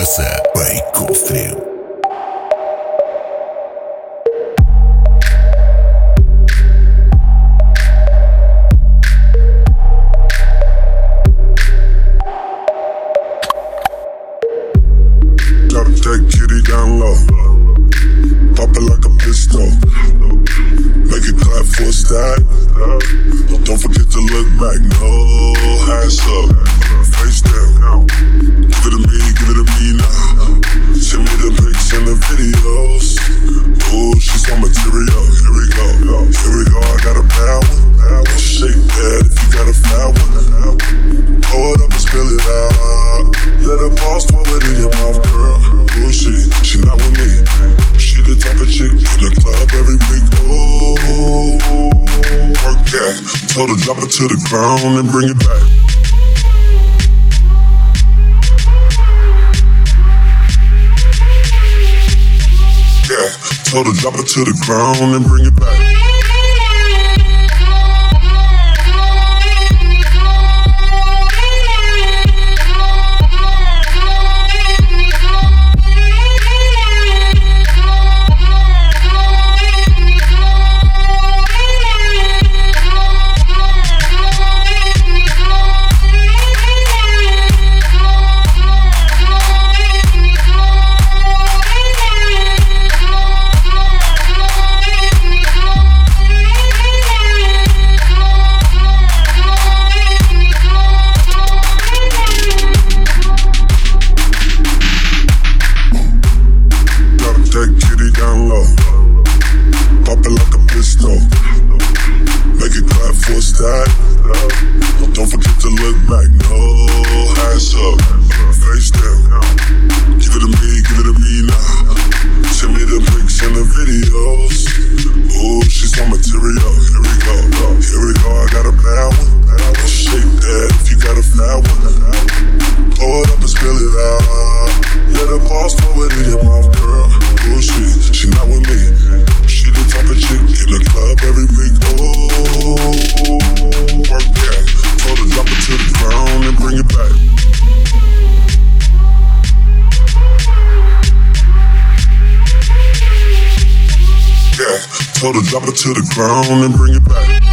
passa bem com frio. Drop that kitty down low, pop it like a pistol, make it clap for a stack. Don't forget to look back, no hands up, face down. Give it to me now. Send me the pics and the videos. Ooh, she's on material. Here we go. I got a bad one. Shake that if you got a fat one. Pour it up and spill it out. Let her boss throw it in your mouth, girl. Ooh, she not with me. She the type of chick in the club every week. Ooh, work that. Told her drop it to the ground and bring it back. Yeah, told her drop it to the ground and bring it back. That kitty down low, pop it like a pistol, make it clap for a stack. Don't forget to look back, no hands up, face down. Give it to me now. Send me the pics and the videos. Ooh, she's on material. Here we go. I got a bad one. Shake that if you got a fat one. Pour it up and spill it out. Let her boss throw it in your mouth, girl. Ooh, she not with me. She the type of chick in the club every week. Oh, work that. Told her drop it to the ground and bring it back. Yeah, told her drop it to the ground and bring it back.